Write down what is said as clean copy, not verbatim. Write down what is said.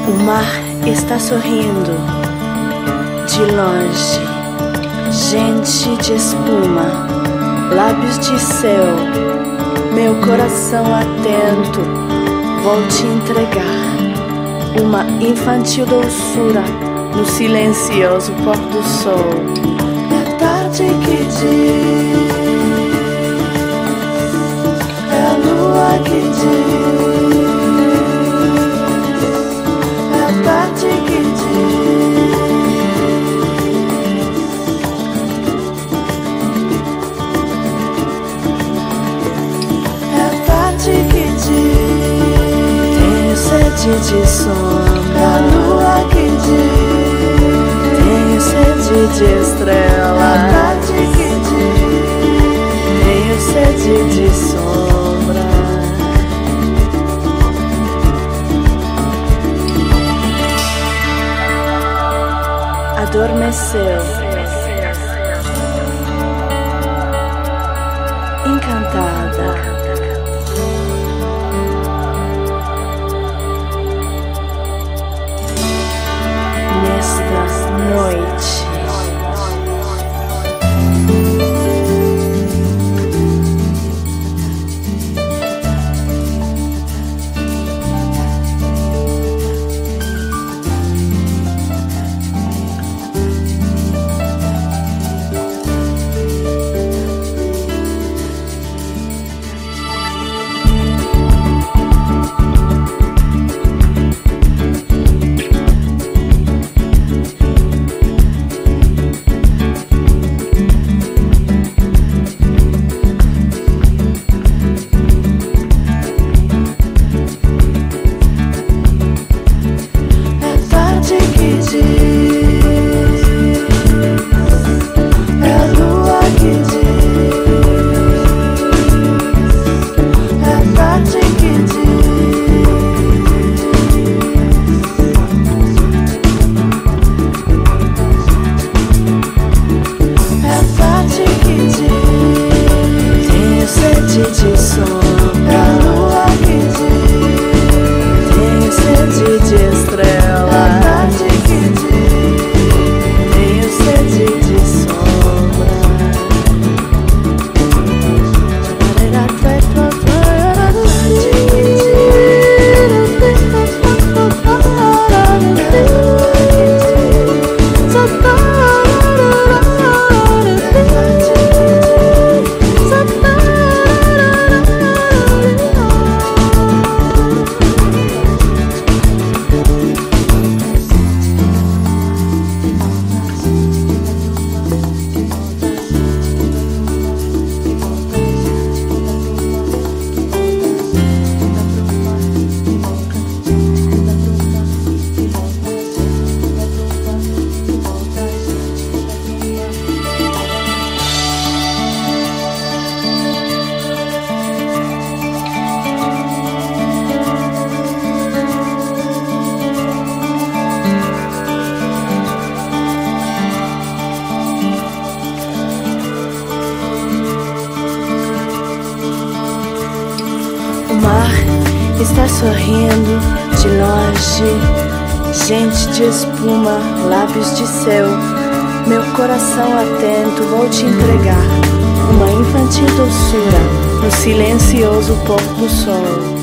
O mar está sorrindo de longe, gente de espuma, lábios de céu, meu coração atento, vou te entregar uma infantil doçura no silencioso pôr do sol. É tarde que diz, é a lua que diz, é a tarde que diz, é a tarde que diz. Tenho sede de sombra, é a lua que diz. Tenho sede de estrela, é a tarde que diz. Tenho sede de sombra. Adormeceu, encantada. Nesta noite, de sombra, a lua que diz. Tenho sede de estrela, a tarde que diz. Tenho sede de sombra. A tarde que o mar está sorrindo de longe, gente de espuma, lábios de céu, meu coração atento, vou te entregar uma infantil doçura no silencioso pôr do sol.